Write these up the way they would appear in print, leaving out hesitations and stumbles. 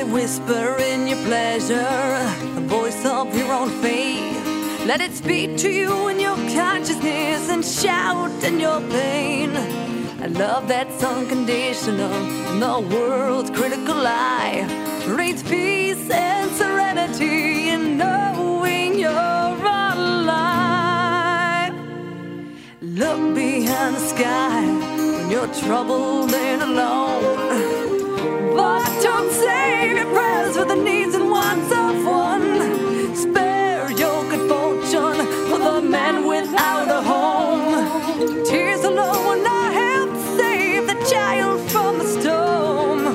whisper in your pleasure, the voice of your own fate. Let it speak to you in your consciousness and shout in your pain. I love that's unconditional in the world's critical eye. Reads peace and serenity in knowing you're alive. Look behind the sky when you're troubled and alone. But don't save your prayers for the needs and wants of one. Spare your good fortune for the man without a home. Tears alone will not help save the child from the storm.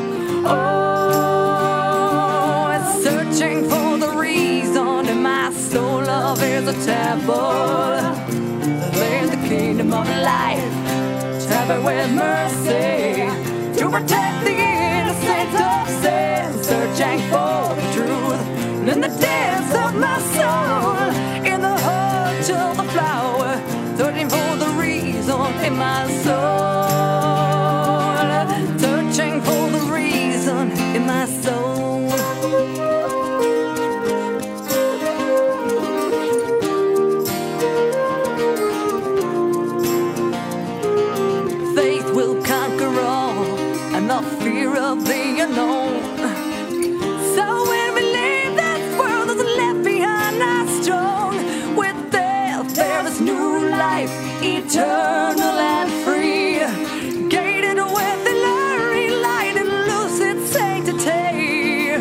Oh, it's searching for the reason in my soul. Love is a temple. There's the kingdom of life, tempered with mercy to protect the innocent of sin. Searching for the truth in the depths of my soul, in the heart of the flower, searching for the reason in my soul, searching for the reason in my soul. Faith will conquer all and the fear of the unknown. So when we leave this world that's left behind us strong, with death there is new life, eternal and free, gated with the luring light and lucid sanctity.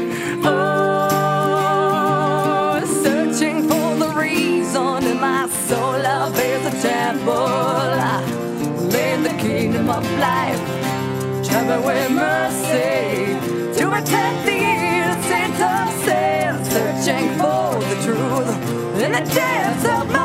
Oh, searching for the reason in my soul. Love is a temple, in the kingdom of life, tempered with mercy to protect the innocent of sin. Searching for the truth in the depths of my